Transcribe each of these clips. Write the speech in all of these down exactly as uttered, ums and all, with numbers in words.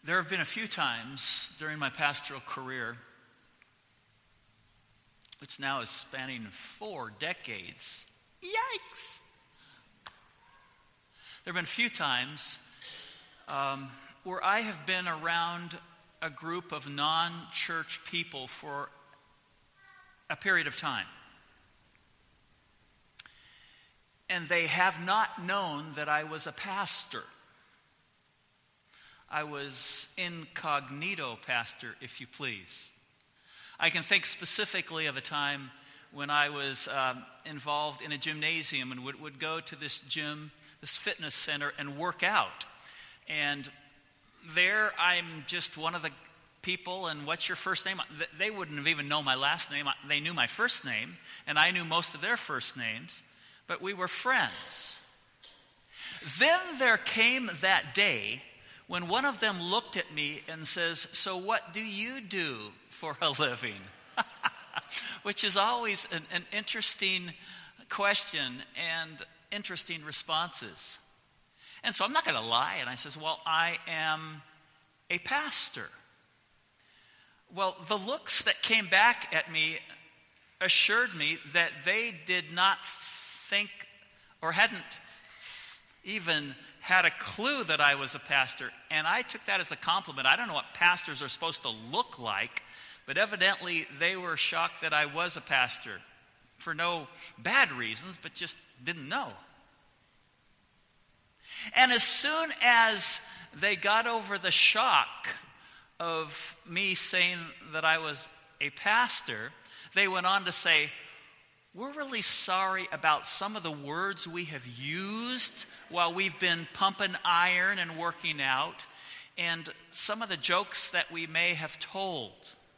There have been a few times during my pastoral career, which now is spanning four decades. Yikes! There have been a few times um, where I have been around a group of non-church people for a period of time. And they have not known that I was a pastor. I was incognito pastor, if you please. I can think specifically of a time when I was um, involved in a gymnasium and would, would go to this gym, this fitness center, and work out. And there I'm just one of the people, and what's your first name? They wouldn't have even known my last name. They knew my first name, and I knew most of their first names, but we were friends. Then there came that day when one of them looked at me and says, "So what do you do for a living?" Which is always an, an interesting question and interesting responses. And so I'm not going to lie, and I says, "Well, I am a pastor." Well, the looks that came back at me assured me that they did not think or hadn't even had a clue that I was a pastor, and I took that as a compliment. I don't know what pastors are supposed to look like, but evidently they were shocked that I was a pastor for no bad reasons, but just didn't know. And as soon as they got over the shock of me saying that I was a pastor, they went on to say, "We're really sorry about some of the words we have used while we've been pumping iron and working out, and some of the jokes that we may have told."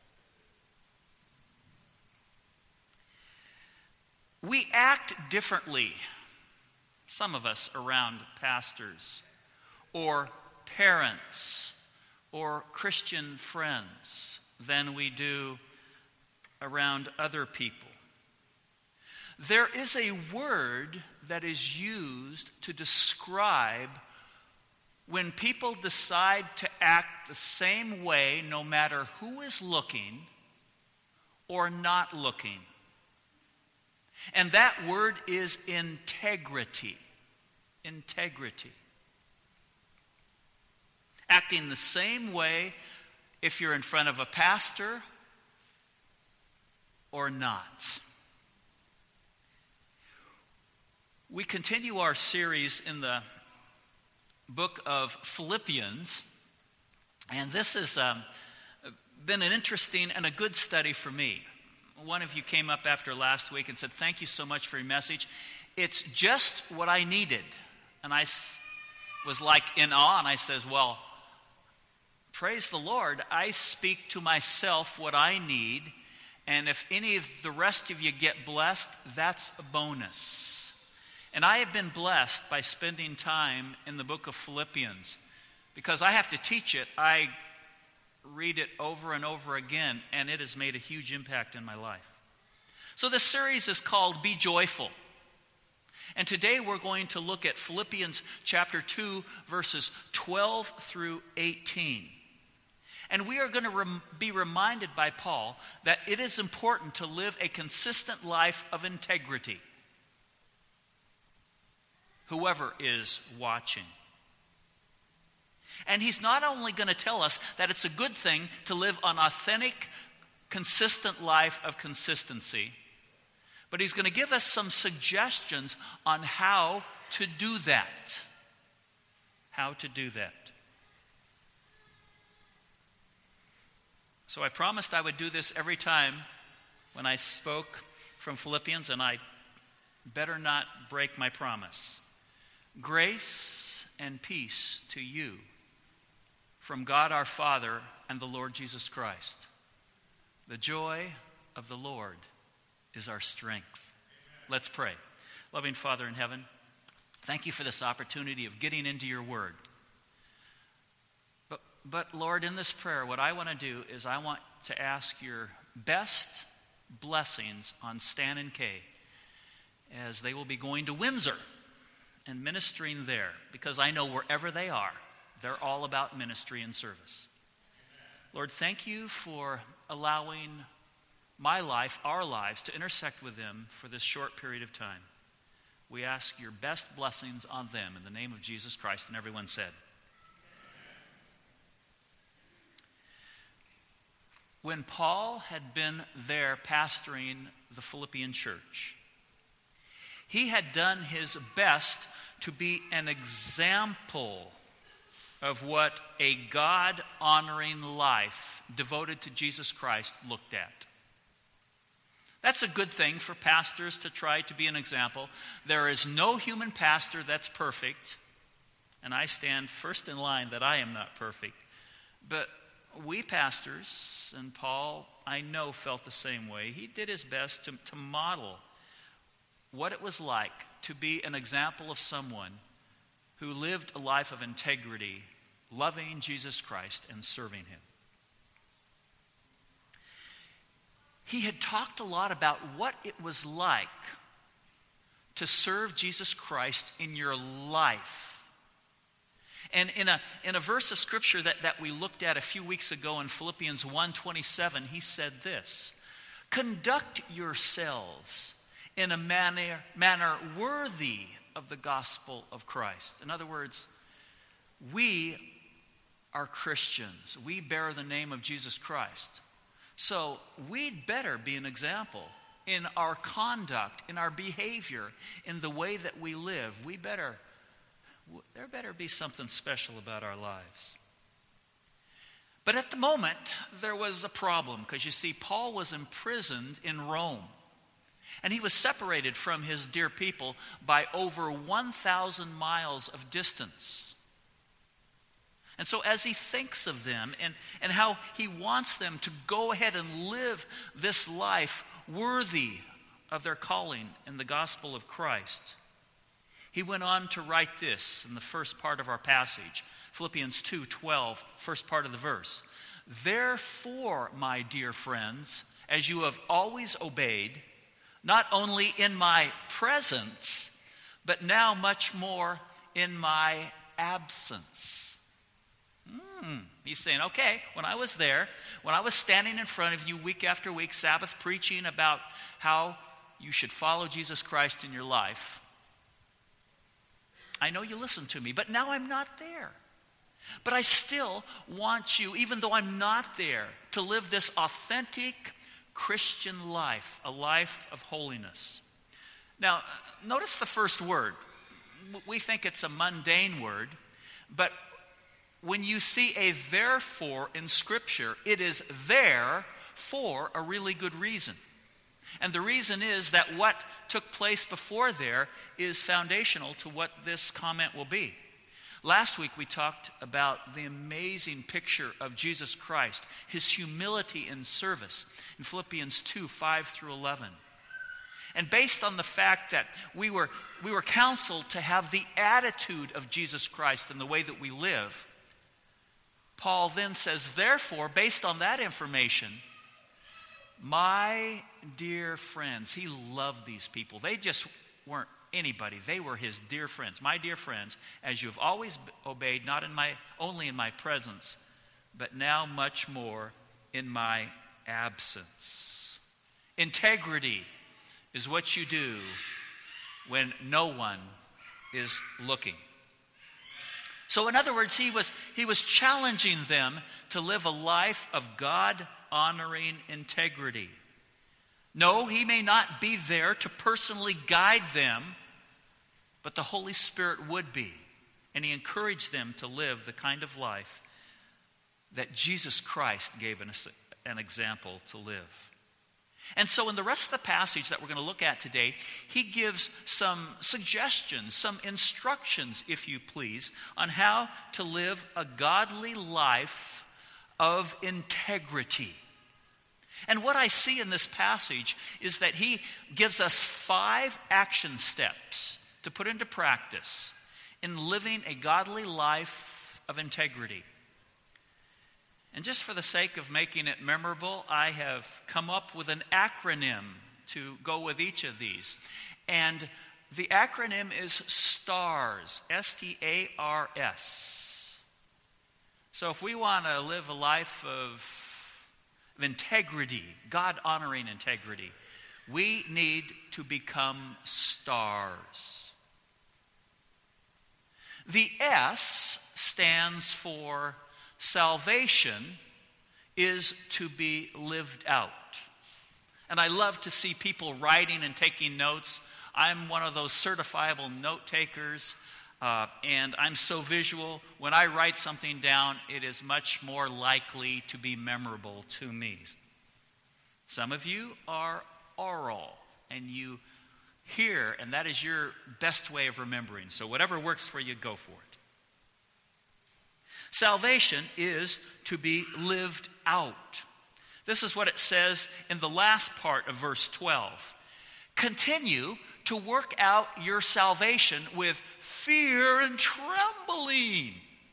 We act differently, some of us, around pastors or parents or Christian friends than we do around other people. There is a word that is used to describe when people decide to act the same way no matter who is looking or not looking. And that word is integrity. Integrity. Acting the same way if you're in front of a pastor or not. We continue our series in the book of Philippians, and this has um, been an interesting and a good study for me. One of you came up after last week and said, "Thank you so much for your message. It's just what I needed." And I was like in awe, and I says, "Well, praise the Lord. I speak to myself what I need, and if any of the rest of you get blessed, that's a bonus." And I have been blessed by spending time in the book of Philippians. Because I have to teach it, I read it over and over again, and it has made a huge impact in my life. So this series is called Be Joyful. And today we're going to look at Philippians chapter two, verses twelve through eighteen. And we are going to rem- be reminded by Paul that it is important to live a consistent life of integrity, whoever is watching. And he's not only going to tell us that it's a good thing to live an authentic, consistent life of consistency, but he's going to give us some suggestions on how to do that. How to do that. So I promised I would do this every time when I spoke from Philippians, and I better not break my promise. Grace and peace to you from God our Father and the Lord Jesus Christ. The joy of the Lord is our strength. Let's pray. Loving Father in heaven, thank you for this opportunity of getting into your word. But, but Lord, in this prayer, what I want to do is I want to ask your best blessings on Stan and Kay as they will be going to Windsor and ministering there, because I know wherever they are, They're all about ministry and service. Lord, thank you for allowing my life, our lives, to intersect with them for this short period of time. We ask your best blessings on them in the name of Jesus Christ. And everyone said, when Paul had been there pastoring the Philippian church, he had done his best to be an example of what a God-honoring life devoted to Jesus Christ looked at. That's a good thing for pastors to try to be an example. There is no human pastor that's perfect, and I stand first in line that I am not perfect. But we pastors, and Paul, I know, felt the same way. He did his best to, to model what it was like to be an example of someone who lived a life of integrity, loving Jesus Christ and serving him. He had talked a lot about what it was like to serve Jesus Christ in your life. And in a, in a verse of Scripture that, that we looked at a few weeks ago in Philippians one twenty-seven, he said this, "Conduct yourselves in a manner, manner worthy of the gospel of Christ." In other words, we are Christians. We bear the name of Jesus Christ. So we'd better be an example in our conduct, in our behavior, in the way that we live. We better, there better be something special about our lives. But at the moment, there was a problem, because you see, Paul was imprisoned in Rome. And he was separated from his dear people by over one thousand miles of distance. And so as he thinks of them and, and how he wants them to go ahead and live this life worthy of their calling in the gospel of Christ, he went on to write this in the first part of our passage, Philippians two twelve, first part of the verse. "Therefore, my dear friends, as you have always obeyed, not only in my presence, but now much more in my absence." Hmm. He's saying, okay, when I was there, when I was standing in front of you week after week, Sabbath, preaching about how you should follow Jesus Christ in your life, I know you listened to me, but now I'm not there. But I still want you, even though I'm not there, to live this authentic Christian life, a life of holiness. Now, notice the first word. We think it's a mundane word, but when you see a therefore in Scripture, it is there for a really good reason. And the reason is that what took place before there is foundational to what this comment will be. Last week we talked about the amazing picture of Jesus Christ, his humility in service in Philippians two, five through eleven. And based on the fact that we were, we were counseled to have the attitude of Jesus Christ in the way that we live, Paul then says, therefore, based on that information, my dear friends, he loved these people. They just weren't anybody. They were his dear friends. My dear friends, as you have always obeyed, not in my only in my presence, but now much more in my absence. Integrity is what you do when no one is looking. So in other words, he was, he was challenging them to live a life of God-honoring integrity. No, he may not be there to personally guide them, but the Holy Spirit would be. And he encouraged them to live the kind of life that Jesus Christ gave us an example to live. And so in the rest of the passage that we're going to look at today, he gives some suggestions, some instructions, if you please, on how to live a godly life of integrity. And what I see in this passage is that he gives us five action steps to put into practice in living a godly life of integrity. And just for the sake of making it memorable, I have come up with an acronym to go with each of these. And the acronym is STARS, S T A R S. So if we want to live a life of, of integrity, God-honoring integrity, we need to become stars. The S stands for salvation is to be lived out. And I love to see people writing and taking notes. I'm one of those certifiable note takers, uh, and I'm so visual. When I write something down, it is much more likely to be memorable to me. Some of you are oral, and you hear, and that is your best way of remembering. So whatever works for you, go for it. Salvation is to be lived out. This is what it says in the last part of verse twelve. Continue to work out your salvation with fear and trembling.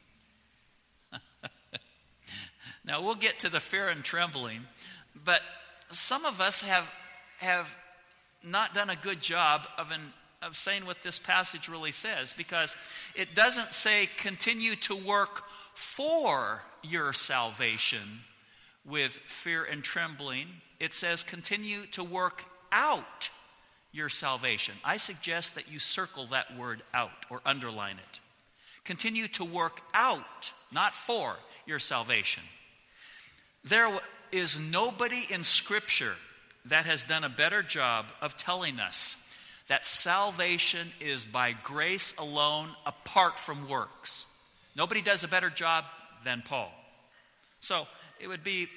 Now, we'll get to the fear and trembling, but some of us have have not done a good job of an, of saying what this passage really says, because it doesn't say continue to work for your salvation with fear and trembling. It says continue to work out your salvation. I suggest that you circle that word out or underline it. Continue to work out, not for, your salvation. There is nobody in Scripture that has done a better job of telling us that salvation is by grace alone, apart from works. Nobody does a better job than Paul. So it would be,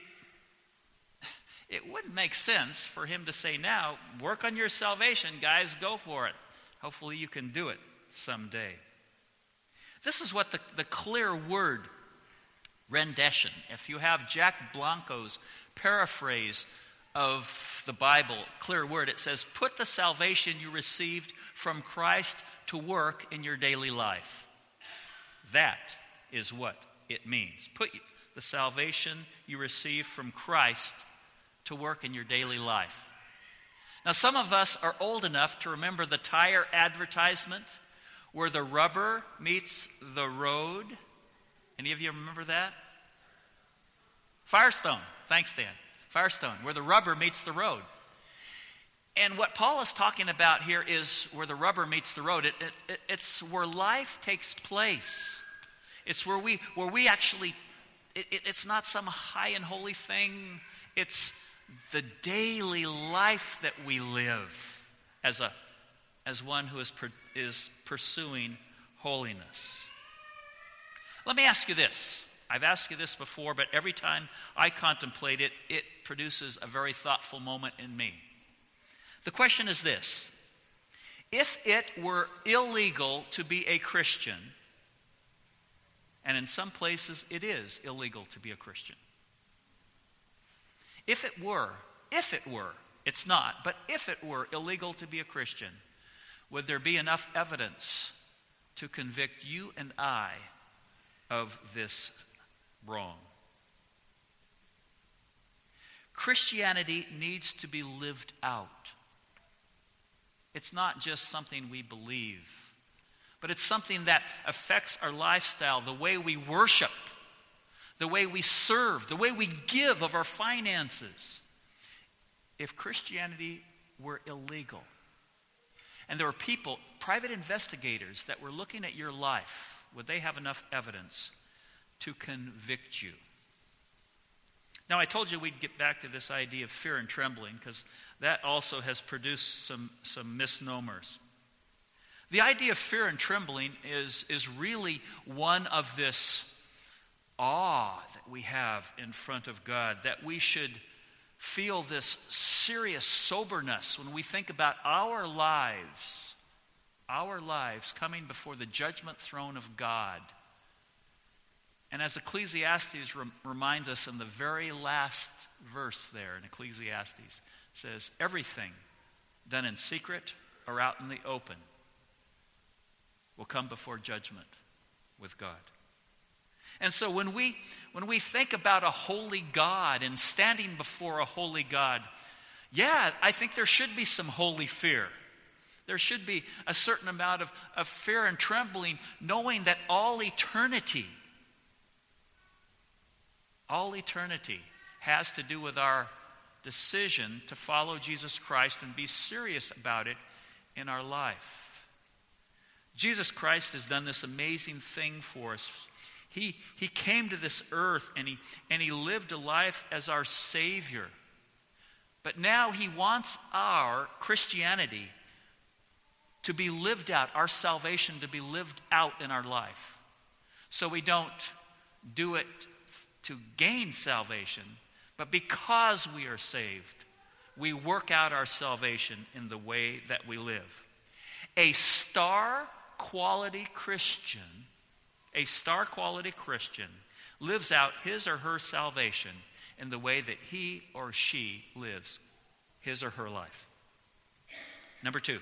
it wouldn't make sense for him to say, now, work on your salvation, guys, go for it. Hopefully you can do it someday. This is what the, the clear word rendition, if you have Jack Blanco's paraphrase of the Bible, clear word, it says, put the salvation you received from Christ to work in your daily life. That is what it means. Put the salvation you received from Christ to work in your daily life. Now, some of us are old enough to remember the tire advertisement where the rubber meets the road. Any of you remember that? Firestone. Thanks, Dan. Firestone, where the rubber meets the road. And what Paul is talking about here is where the rubber meets the road. It, it, it's where life takes place. It's where we where we actually, it, it, it's not some high and holy thing. It's the daily life that we live as a as one who is is pursuing holiness. Let me ask you this. I've asked you this before, but every time I contemplate it, it produces a very thoughtful moment in me. The question is this: if it were illegal to be a Christian, and in some places it is illegal to be a Christian, if it were, if it were, it's not, but if it were illegal to be a Christian, would there be enough evidence to convict you and I of this wrong? Christianity needs to be lived out. It's not just something we believe, but it's something that affects our lifestyle, the way we worship, the way we serve, the way we give of our finances. If Christianity were illegal, and there were people, private investigators, that were looking at your life, would they have enough evidence to convict you? Now, I told you we'd get back to this idea of fear and trembling, because that also has produced some, some misnomers. The idea of fear and trembling is, is really one of this awe that we have in front of God, that we should feel this serious soberness when we think about our lives, our lives coming before the judgment throne of God. And as Ecclesiastes rem- reminds us in the very last verse there in Ecclesiastes, says, everything done in secret or out in the open will come before judgment with God. And so when we when we think about a holy God and standing before a holy God, yeah, I think there should be some holy fear. There should be a certain amount of, of fear and trembling, knowing that all eternity All eternity has to do with our decision to follow Jesus Christ and be serious about it in our life. Jesus Christ has done this amazing thing for us. He, he came to this earth and he, and he lived a life as our Savior. But now he wants our Christianity to be lived out, our salvation to be lived out in our life. So we don't do it to gain salvation, but because we are saved, we work out our salvation in the way that we live. A star quality Christian, a star quality Christian lives out his or her salvation in the way that he or she lives his or her life. Number two,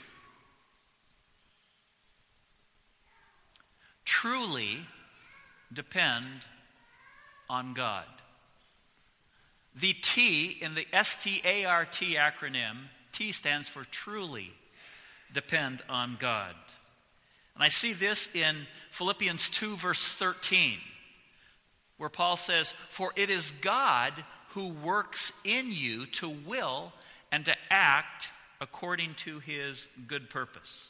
truly depend on God. The T in the S T A R T acronym, T stands for truly depend on God. And I see this in Philippians two, verse thirteen, where Paul says, "For it is God who works in you to will and to act according to his good purpose."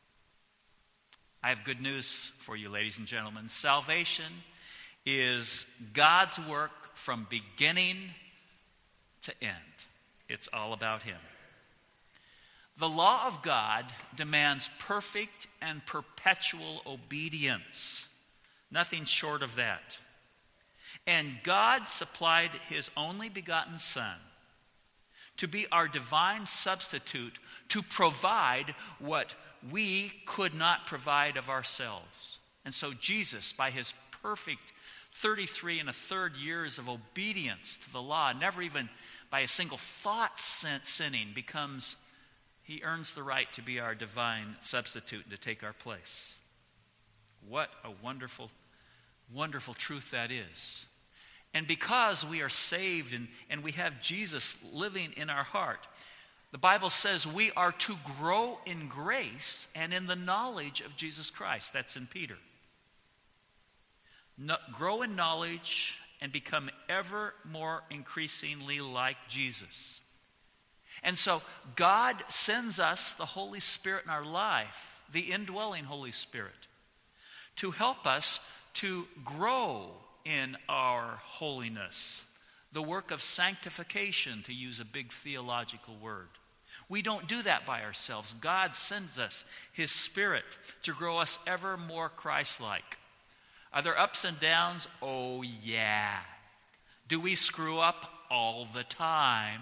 I have good news for you, ladies and gentlemen. Salvation is God's work from beginning to end. It's all about him. The law of God demands perfect and perpetual obedience. Nothing short of that. And God supplied his only begotten Son to be our divine substitute to provide what we could not provide of ourselves. And so Jesus, by his perfect thirty-three and a third years of obedience to the law, never even by a single thought sinning, becomes, he earns the right to be our divine substitute and to take our place. What a wonderful, wonderful truth that is. And because we are saved and, and we have Jesus living in our heart, the Bible says we are to grow in grace and in the knowledge of Jesus Christ. That's in Peter. No, grow in knowledge and become ever more increasingly like Jesus. And so God sends us the Holy Spirit in our life, the indwelling Holy Spirit, to help us to grow in our holiness, the work of sanctification, to use a big theological word. We don't do that by ourselves. God sends us his Spirit to grow us ever more Christ-like. Are there ups and downs? Oh, yeah. Do we screw up? All the time.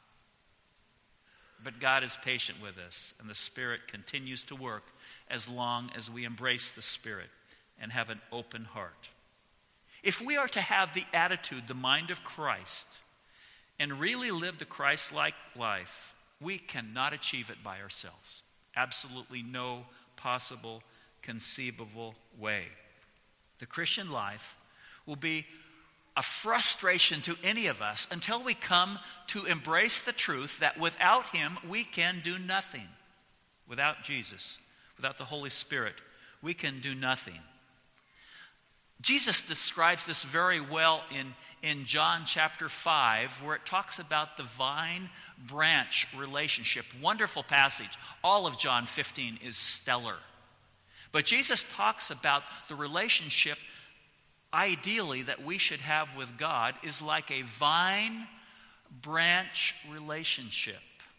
But God is patient with us, and the Spirit continues to work as long as we embrace the Spirit and have an open heart. If we are to have the attitude, the mind of Christ, and really live the Christ-like life, we cannot achieve it by ourselves. Absolutely no possible, conceivable way. The Christian life will be a frustration to any of us until we come to embrace the truth that without him we can do nothing. Without Jesus, without the Holy Spirit, we can do nothing. Jesus describes this very well in, in John chapter five, where it talks about the vine-branch relationship. Wonderful passage. All of John fifteen is stellar. But Jesus talks about the relationship, ideally, that we should have with God is like a vine-branch relationship.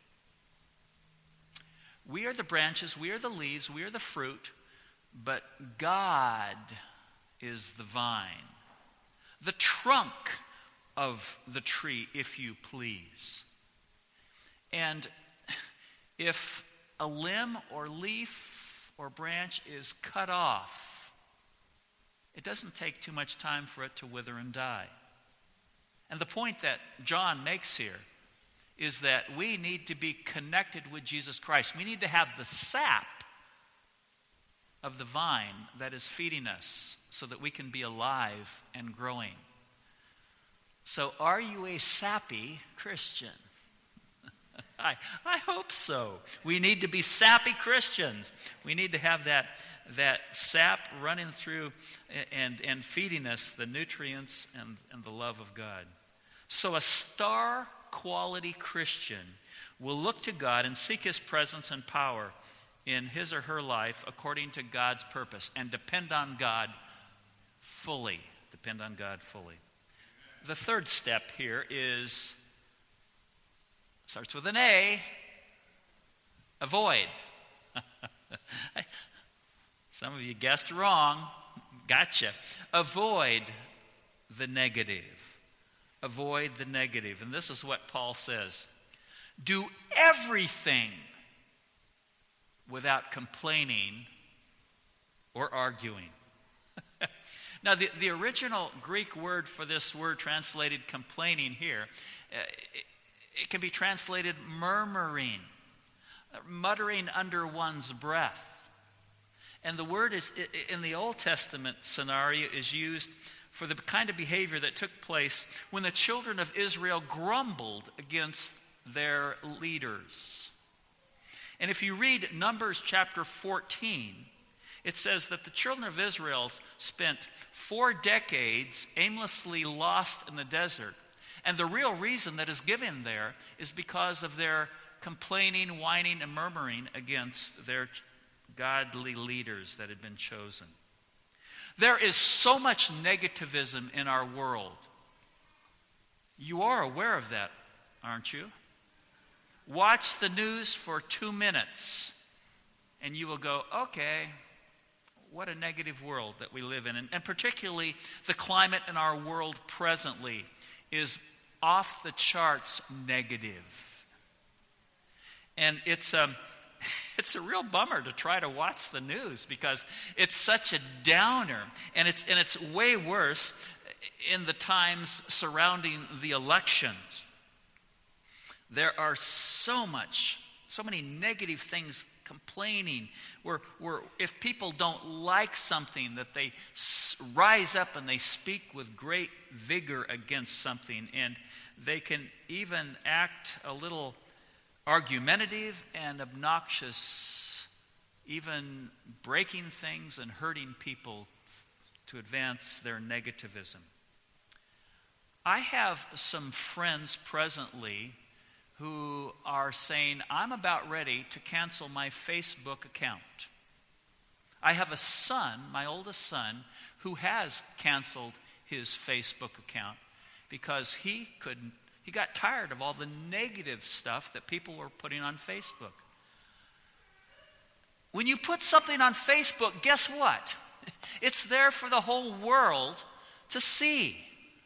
We are the branches, we are the leaves, we are the fruit, but God is the vine, the trunk of the tree, if you please. And if a limb or leaf or branch is cut off, it doesn't take too much time for it to wither and die. And the point that John makes here is that we need to be connected with Jesus Christ. We need to have the sap of the vine that is feeding us so that we can be alive and growing. So are you a sappy Christian? I, I hope so. We need to be sappy Christians. We need to have that, that sap running through and, and feeding us the nutrients and, and the love of God. So a star quality Christian will look to God and seek his presence and power in his or her life according to God's purpose and depend on God fully. Depend on God fully. The third step here is, starts with an A, avoid. Some of you guessed wrong. Gotcha. Avoid the negative. Avoid the negative. And this is what Paul says. Do everything without complaining or arguing. Now, the, the original Greek word for this word translated complaining here, uh, it, it can be translated murmuring, muttering under one's breath. And the word is in the Old Testament scenario is used for the kind of behavior that took place when the children of Israel grumbled against their leaders. And if you read Numbers chapter fourteen, it says that the children of Israel spent four decades aimlessly lost in the desert. And the real reason that is given there is because of their complaining, whining, and murmuring against their godly leaders that had been chosen. There is so much negativism in our world. You are aware of that, aren't you? Watch the news for two minutes, and you will go, okay, what a negative world that we live in. And, and particularly the climate in our world presently is off the charts negative. And it's a, it's a real bummer to try to watch the news because it's such a downer. And it's, and it's way worse in the times surrounding the elections. There are so much, so many negative things complaining, where, where if people don't like something, that they s- rise up and they speak with great vigor against something, and they can even act a little argumentative and obnoxious, even breaking things and hurting people to advance their negativism. I have some friends presently who are saying, I'm about ready to cancel my Facebook account. I have a son, my oldest son, who has canceled his Facebook account because he couldn't, he got tired of all the negative stuff that people were putting on Facebook. When you put something on Facebook, guess what? It's there for the whole world to see.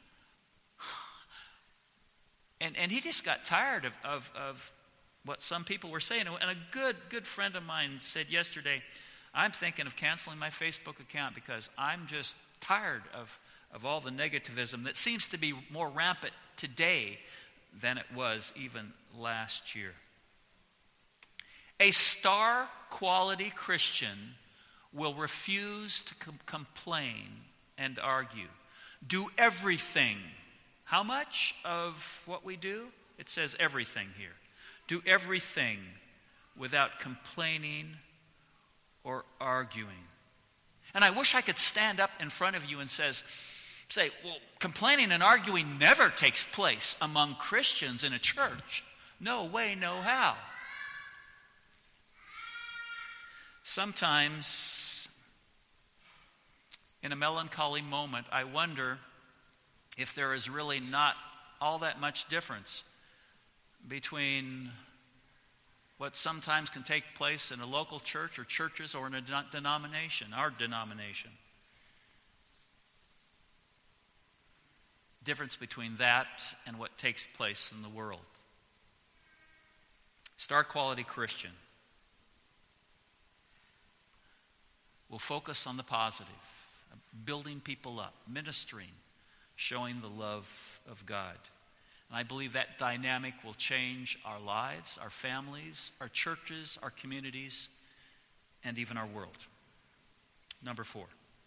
And and he just got tired of, of, of what some people were saying. And a good, good friend of mine said yesterday, I'm thinking of canceling my Facebook account because I'm just tired of, of all the negativism that seems to be more rampant today than it was even last year. A star quality Christian will refuse to com- complain and argue. Do everything. How much of what we do? It says everything here. Do everything without complaining or arguing. And I wish I could stand up in front of you and says, say, well, complaining and arguing never takes place among Christians in a church. No way, no how. Sometimes, in a melancholy moment, I wonder if there is really not all that much difference between what sometimes can take place in a local church or churches or in a de- denomination, our denomination. Difference between that and what takes place in the world. Star quality Christian will focus on the positive, building people up, ministering, showing the love of God. And I believe that dynamic will change our lives, our families, our churches, our communities, and even our world. Number four.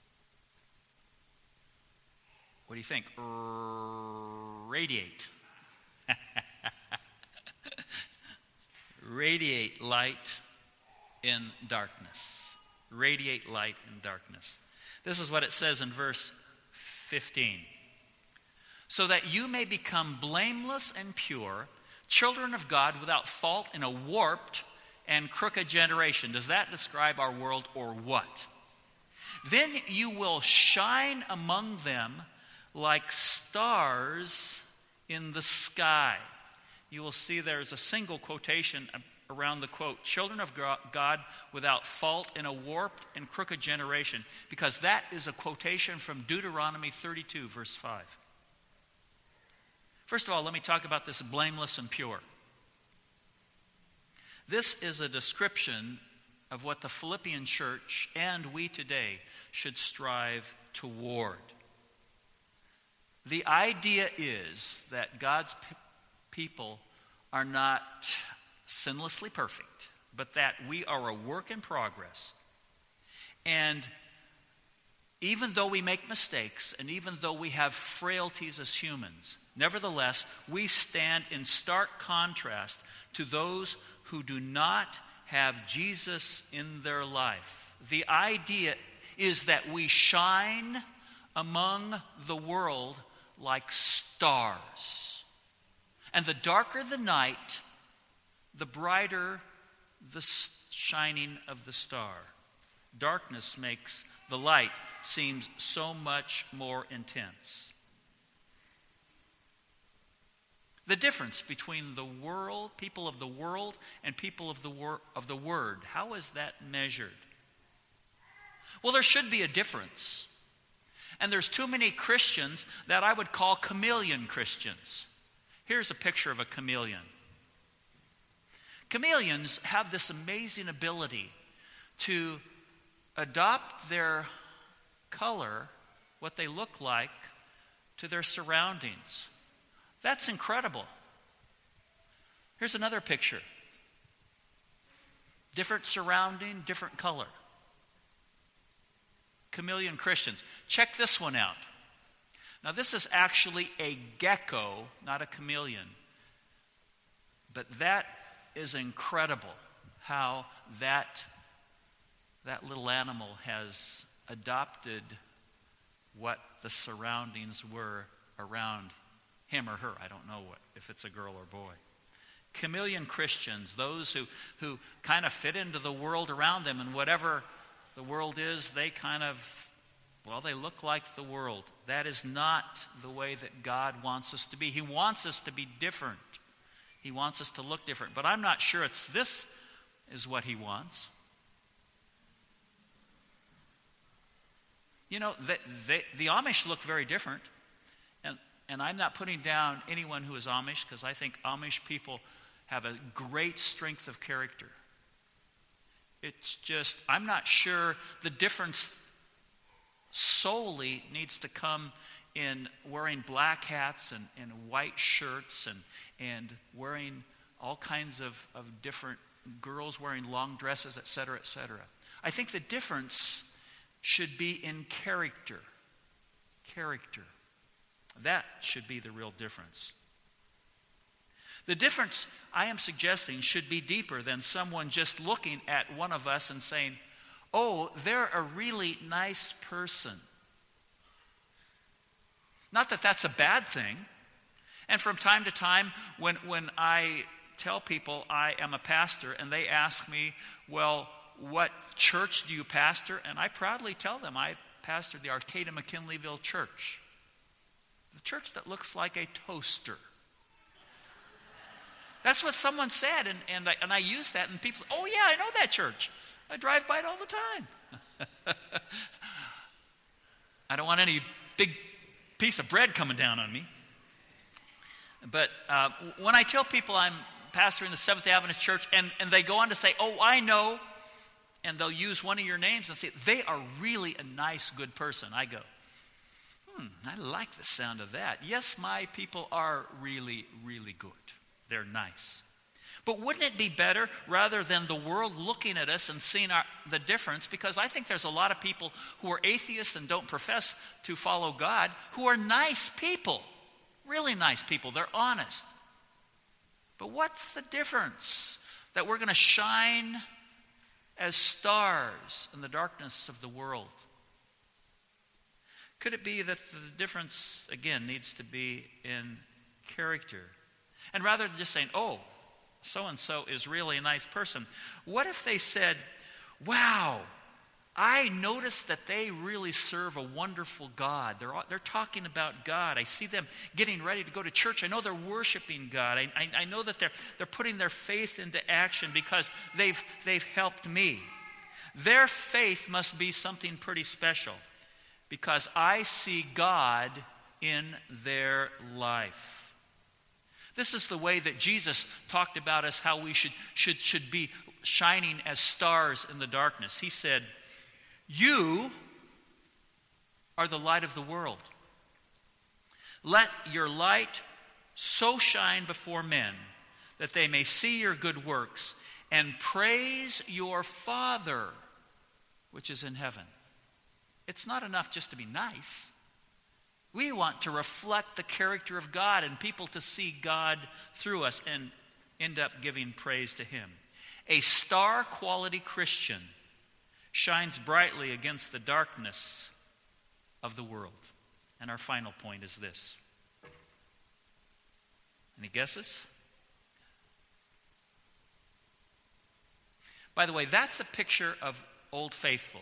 What do you think? Radiate. radiate light in darkness. Radiate light in darkness. This is what it says in verse fifteen. So that you may become blameless and pure, children of God without fault in a warped and crooked generation. Does that describe our world or what? Then you will shine among them like stars in the sky. You will see there's a single quotation around the quote, children of God without fault in a warped and crooked generation, because that is a quotation from Deuteronomy thirty-two, verse five. First of all, let me talk about this blameless and pure. This is a description of what the Philippian church and we today should strive toward. The idea is that God's p- people are not sinlessly perfect, but that we are a work in progress. And even though we make mistakes, and even though we have frailties as humans, nevertheless, we stand in stark contrast to those who do not have Jesus in their life. The idea is that we shine among the world like stars. And the darker the night, the brighter the shining of the star. Darkness makes the light seems so much more intense. The difference between the world, people of the world, and people of the wor- of the Word, how is that measured? Well, there should be a difference. And there's too many Christians that I would call chameleon Christians. Here's a picture of a chameleon. Chameleons have this amazing ability to adopt their color, what they look like, to their surroundings. That's incredible. Here's another picture. Different surrounding, different color. Chameleon Christians. Check this one out. Now, this is actually a gecko, not a chameleon. But that is incredible how that, that little animal has adopted what the surroundings were around him or her. I don't know what, if it's a girl or boy. Chameleon Christians, those who, who kind of fit into the world around them, and whatever the world is, they kind of, well, they look like the world. That is not the way that God wants us to be. He wants us to be different. He wants us to look different. But I'm not sure it's this is what he wants. You know, they, they, the Amish look very different. And, and I'm not putting down anyone who is Amish, because I think Amish people have a great strength of character. It's just, I'm not sure the difference solely needs to come in wearing black hats and, and white shirts and, and wearing all kinds of, of different girls wearing long dresses, et cetera, et cetera. I think the difference should be in character. Character. That should be the real difference. The difference I am suggesting should be deeper than someone just looking at one of us and saying, oh, they're a really nice person. Not that that's a bad thing. And from time to time, when, when I tell people I am a pastor and they ask me, well, what church do you pastor? And I proudly tell them I pastor the Arcata McKinleyville Church. The church that looks like a toaster. That's what someone said, and, and, I, and I use that, and people say, oh yeah, I know that church. I drive by it all the time. I don't want any big piece of bread coming down on me. But uh, when I tell people I'm pastoring the Seventh-day Adventist Church, and, and they go on to say, oh, I know, and they'll use one of your names and say, they are really a nice, good person. I go, hmm, I like the sound of that. Yes, my people are really, really good. They're nice. But wouldn't it be better rather than the world looking at us and seeing our, the difference? Because I think there's a lot of people who are atheists and don't profess to follow God who are nice people. Really nice people. They're honest. But what's the difference That we're going to shine as stars in the darkness of the world? Could it be that the difference, again, needs to be in character? And rather than just saying, oh, so-and-so is really a nice person, what if they said, wow, I noticed that they really serve a wonderful God. They're, they're talking about God. I see them getting ready to go to church. I know they're worshiping God. I, I, I know that they're, they're putting their faith into action because they've, they've helped me. Their faith must be something pretty special because I see God in their life. This is the way that Jesus talked about us, how we should, should, should be shining as stars in the darkness. He said, you are the light of the world. Let your light so shine before men that they may see your good works and praise your Father which is in heaven. It's not enough just to be nice. We want to reflect the character of God and people to see God through us and end up giving praise to Him. A star-quality Christian shines brightly against the darkness of the world. And our final point is this. Any guesses? By the way, that's a picture of Old Faithful.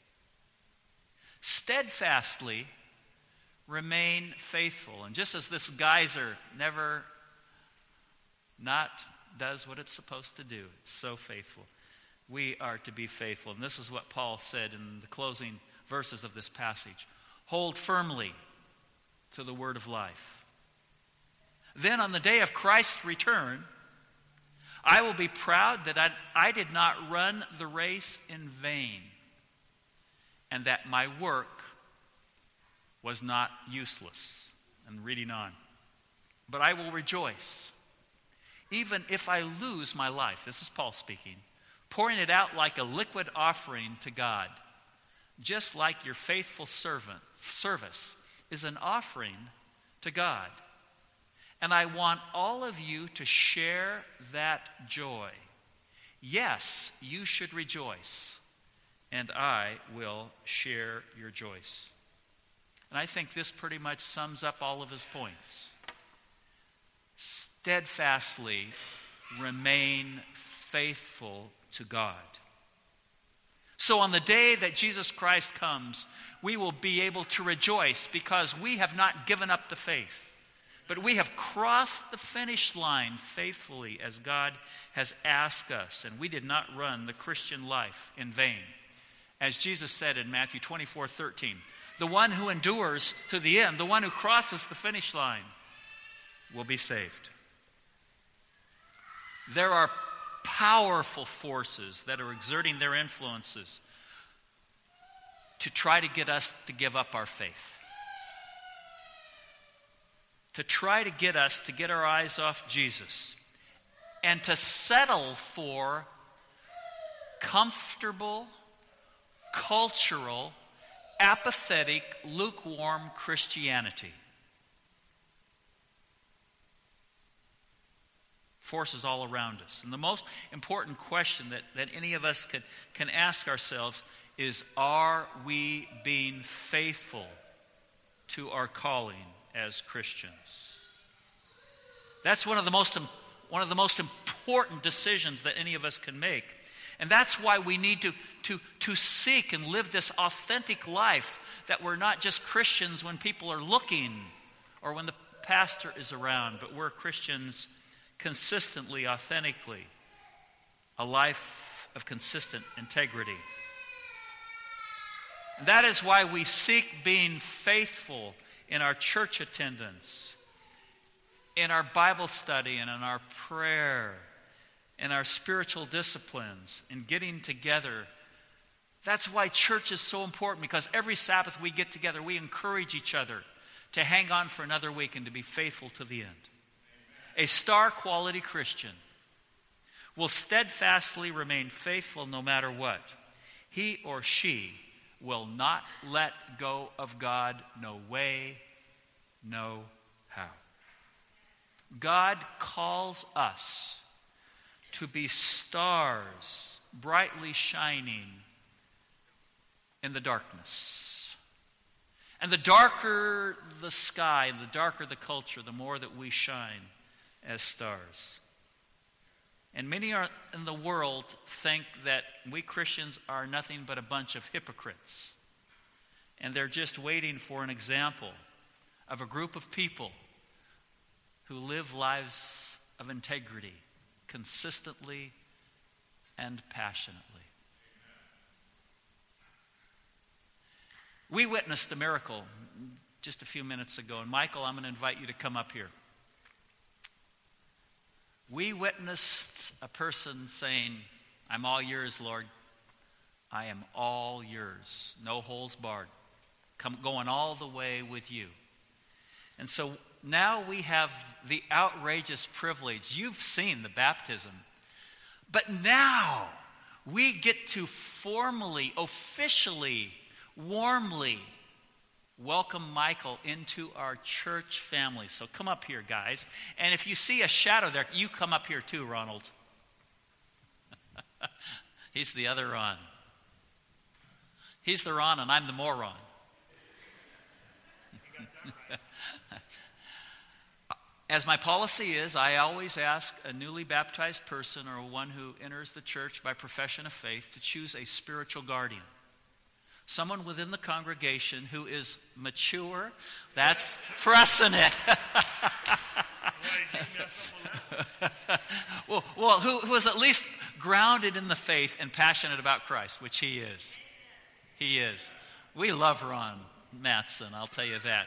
Steadfastly remain faithful. And just as this geyser never not does what it's supposed to do, it's so faithful, we are to be faithful. And this is what Paul said in the closing verses of this passage. Hold firmly to the word of life. Then on the day of Christ's return, I will be proud that I, I did not run the race in vain, and that my work was not useless. And reading on. But I will rejoice, even if I lose my life. This is Paul speaking. Pouring it out like a liquid offering to God, just like your faithful servant service is an offering to God. And I want all of you to share that joy. Yes, you should rejoice, and I will share your joy. And I think this pretty much sums up all of his points. Steadfastly remain faithful to God. So on the day that Jesus Christ comes, we will be able to rejoice because we have not given up the faith, but we have crossed the finish line faithfully as God has asked us, and we did not run the Christian life in vain. As Jesus said in Matthew twenty-four thirteen, the one who endures to the end, the one who crosses the finish line, will be saved. There are powerful forces that are exerting their influences to try to get us to give up our faith. To try to get us to get our eyes off Jesus and to settle for comfortable, cultural, apathetic, lukewarm Christianity. Forces all around us. And the most important question that, that any of us can, can ask ourselves is, are we being faithful to our calling as Christians? That's one of the most one of the most important decisions that any of us can make. And that's why we need to, to, to seek and live this authentic life, that we're not just Christians when people are looking or when the pastor is around, but we're Christians consistently, authentically, a life of consistent integrity. And that is why we seek being faithful in our church attendance, in our Bible study, and in our prayer, in our spiritual disciplines, in getting together. That's why church is so important, because every Sabbath we get together, we encourage each other to hang on for another week and to be faithful to the end. A star-quality Christian will steadfastly remain faithful no matter what. He or she will not let go of God, no way, no how. God calls us to be stars brightly shining in the darkness. And the darker the sky, the darker the culture, the more that we shine as stars. And many are in the world think that we Christians are nothing but a bunch of hypocrites. And they're just waiting for an example of a group of people who live lives of integrity, consistently and passionately. We witnessed a miracle just a few minutes ago. And Michael, I'm going to invite you to come up here. We witnessed a person saying, "I'm all yours, Lord. I am all yours. No holes barred. Come, going all the way with you." And so now we have the outrageous privilege. You've seen the baptism. But now we get to formally, officially, warmly welcome Michael into our church family. So come up here, guys. And if you see a shadow there, you come up here too, Ronald. He's the other Ron. He's the Ron and I'm the moron. As my policy is, I always ask a newly baptized person or one who enters the church by profession of faith to choose a spiritual guardian. Someone within the congregation who is mature. That's pressing it. well, well who, who is at least grounded in the faith and passionate about Christ, which he is. He is. We love Ron Matson, I'll tell you that.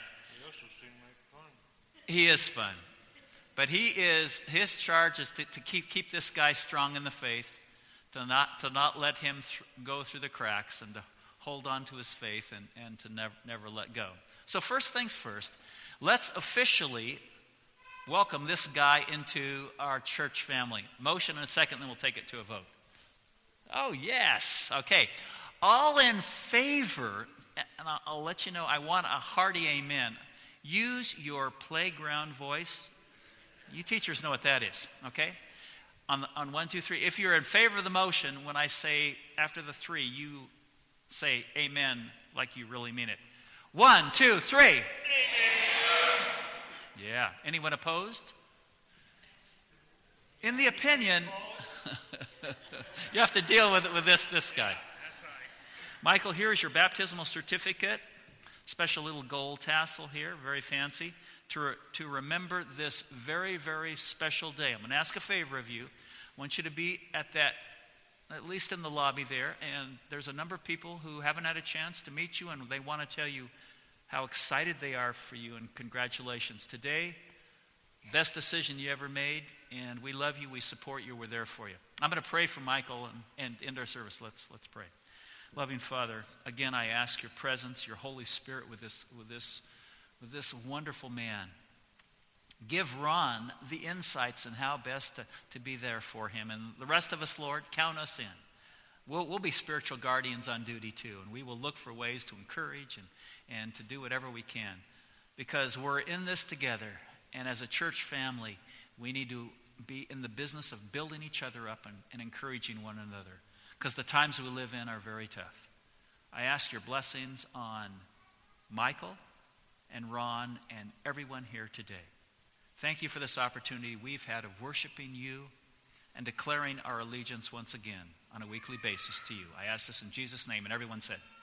He is fun. But he is, his charge is to, to keep keep this guy strong in the faith, to not to not let him th- go through the cracks, and to hold on to his faith and, and to never never let go. So first things first, let's officially welcome this guy into our church family. Motion in a second, then we'll take it to a vote. Oh, yes. Okay. All in favor, and I'll, I'll let you know, I want a hearty amen. Use your playground voice. You teachers know what that is, okay? On, the, on one, two, three. If you're in favor of the motion, when I say after the three, you say amen like you really mean it. One, two, three. Amen. Yeah. Anyone opposed? In the opinion, you have to deal with it with this, this guy. That's right. Michael, here is your baptismal certificate. Special little gold tassel here, very fancy, to, re- to remember this very, very special day. I'm going to ask a favor of you. I want you to be at that, at least in the lobby there, and there's a number of people who haven't had a chance to meet you, and they want to tell you how excited they are for you, and congratulations. Today, best decision you ever made, and we love you, we support you, we're there for you. I'm going to pray for Michael and, and end our service. Let's, let's pray. Loving Father, again, I ask your presence, your Holy Spirit with this, with this, with this wonderful man. Give Ron the insights in how best to, to be there for him. And the rest of us, Lord, count us in. We'll, we'll be spiritual guardians on duty too, and we will look for ways to encourage and, and to do whatever we can. Because we're in this together, and as a church family, we need to be in the business of building each other up and, and encouraging one another. Because the times we live in are very tough. I ask your blessings on Michael and Ron and everyone here today. Thank you for this opportunity we've had of worshiping you and declaring our allegiance once again on a weekly basis to you. I ask this in Jesus' name, and everyone said,